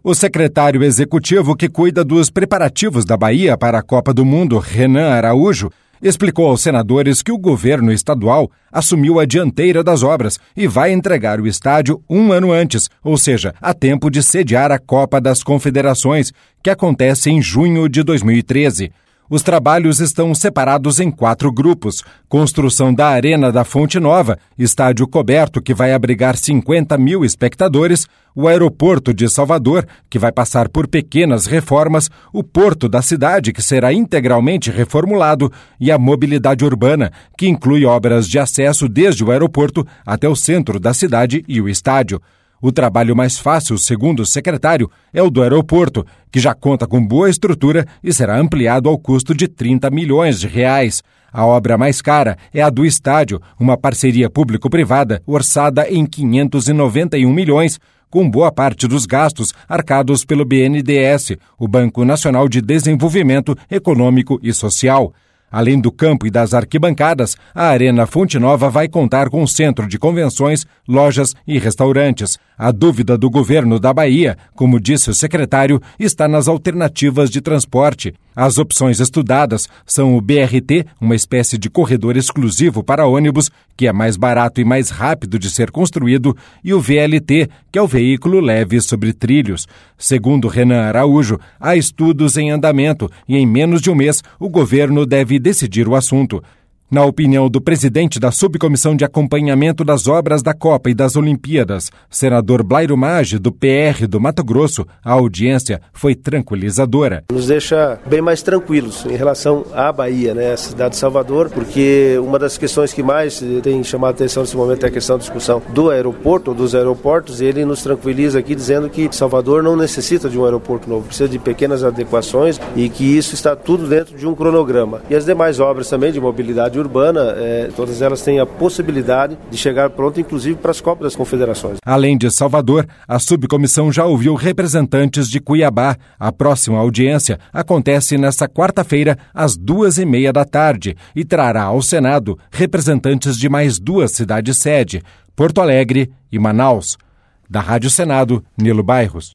O secretário executivo que cuida dos preparativos da Bahia para a Copa do Mundo, Renan Araújo, explicou aos senadores que o governo estadual assumiu a dianteira das obras e vai entregar o estádio um ano antes, ou seja, a tempo de sediar a Copa das Confederações, que acontece em junho de 2013. Os trabalhos estão separados em 4 grupos: construção da Arena da Fonte Nova, estádio coberto que vai abrigar 50 mil espectadores, o aeroporto de Salvador, que vai passar por pequenas reformas, o porto da cidade, que será integralmente reformulado, e a mobilidade urbana, que inclui obras de acesso desde o aeroporto até o centro da cidade e o estádio. O trabalho mais fácil, segundo o secretário, é o do aeroporto, que já conta com boa estrutura e será ampliado ao custo de 30 milhões de reais. A obra mais cara é a do estádio, uma parceria público-privada orçada em 591 milhões, com boa parte dos gastos arcados pelo BNDES, o Banco Nacional de Desenvolvimento Econômico e Social. Além do campo e das arquibancadas, a Arena Fonte Nova vai contar com um centro de convenções, lojas e restaurantes. A dúvida do governo da Bahia, como disse o secretário, está nas alternativas de transporte. As opções estudadas são o BRT, uma espécie de corredor exclusivo para ônibus, que é mais barato e mais rápido de ser construído, e o VLT, que é o veículo leve sobre trilhos. Segundo Renan Araújo, há estudos em andamento e em menos de um mês o governo deve decidir o assunto. Na opinião do presidente da Subcomissão de Acompanhamento das Obras da Copa e das Olimpíadas, senador Blairo Maggi, do PR do Mato Grosso, a audiência foi tranquilizadora. Nos deixa bem mais tranquilos em relação à Bahia, a cidade de Salvador, porque uma das questões que mais tem chamado a atenção nesse momento é a questão da discussão do aeroporto, ou dos aeroportos, e ele nos tranquiliza aqui dizendo que Salvador não necessita de um aeroporto novo, precisa de pequenas adequações e que isso está tudo dentro de um cronograma. E as demais obras também de mobilidade urbana, todas elas têm a possibilidade de chegar pronto, inclusive para as Copas das Confederações. Além de Salvador, a subcomissão já ouviu representantes de Cuiabá. A próxima audiência acontece nesta quarta-feira, às 14h30 da tarde, e trará ao Senado representantes de mais 2 cidades-sede, Porto Alegre e Manaus. Da Rádio Senado, Nilo Bairros.